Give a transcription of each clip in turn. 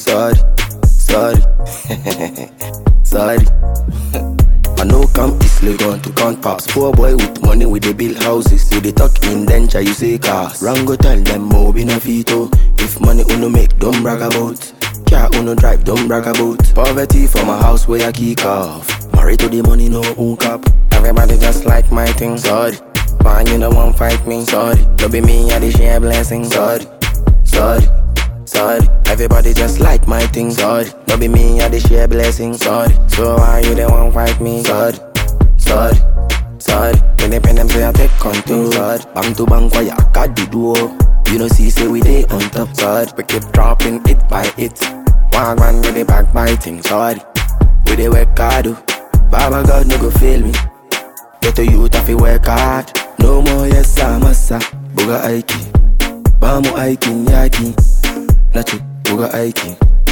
sorry, sorry, sorry. I know come easily gone to count pass. Poor boy with money with the build houses. With the talk indenture you say cars. Rango tell them more be na fito. If money uno make don't brag about. Car uno drive don't brag about. Poverty from a house where I kick off. Married to the money no hook up. Everybody just like my thing, sorry. Fine you don't want fight me, sorry. Don't be me I dey share blessings, sorry, sorry, sorry. Everybody just like my thing, sorry. Don't be me I dey share blessings, sorry. So why you don't want fight me, sorry, sorry, sorry. When they pen them say I take control, sorry. Bang to bang for ya, got the duo. You know see say we dey on top, sorry. We keep dropping it by it. One with the backbiting, sorry. We dey work hard, Baba God no go fail me. Get a youth if you work hard. No more yes sir, massa. Buga aiki, bamu aikin yaki. Nacho, buga aiki.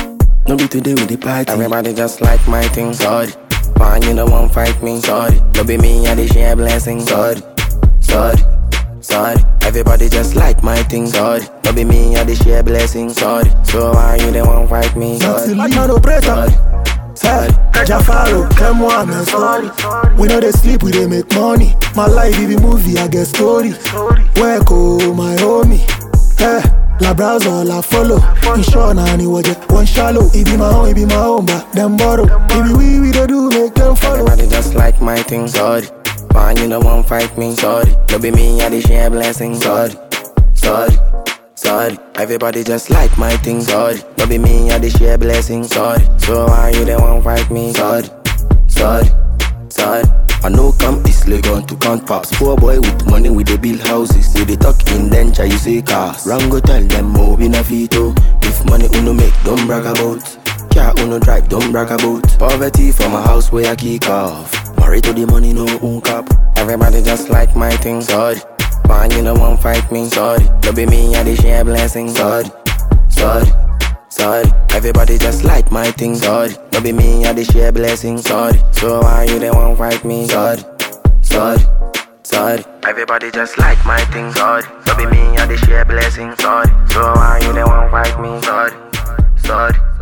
No be today with the party. Everybody just like my thing, sorry. Fine you don't want fight me, sorry. No be me I dey share blessings, sorry, sorry, sorry. Everybody just like my thing, sorry. No be me I dey share blessings, sorry. So why you don't want fight me, sorry, sorry. Sorry, Jafaro, come on, man, sorry. We know they sleep, we they make money. My life, it be movie, I get story. Where go my homie? Hey, la browse all I follow. In short, now, ni waje, one shallow. It be my own, but them borrow. It be we they do, make them follow. Everybody just like my thing, sorry. Fine, you don't want fight me, sorry. Don't be me, I dey share blessings, sorry, sorry, sorry. Everybody just like my thing, sorry. Don't be me, I dey share blessings, sorry. So why you don't want fight me, sorry, sorry, sorry. I know come easily gone to count pops. Poor boy with money with the build houses. With the talk indenture you say cars. Rango tell them more be na fito. If money uno make don't brag about. Car uno drive don't brag about. Poverty from a house where I kick off. Married to the money no hook up. Everybody just like my thing, sorry. Fine you don't want fight me, sorry. Don't be me I dey share blessings, sorry, sorry, sorry. Everybody just like my thing, sorry. Don't be me I dey share blessings, sorry. So why you don't want fight me, sorry, sorry, sorry. Everybody just like my thing, sorry. Don't be me I dey share blessings, sorry. So why you don't want fight me, sorry, sorry.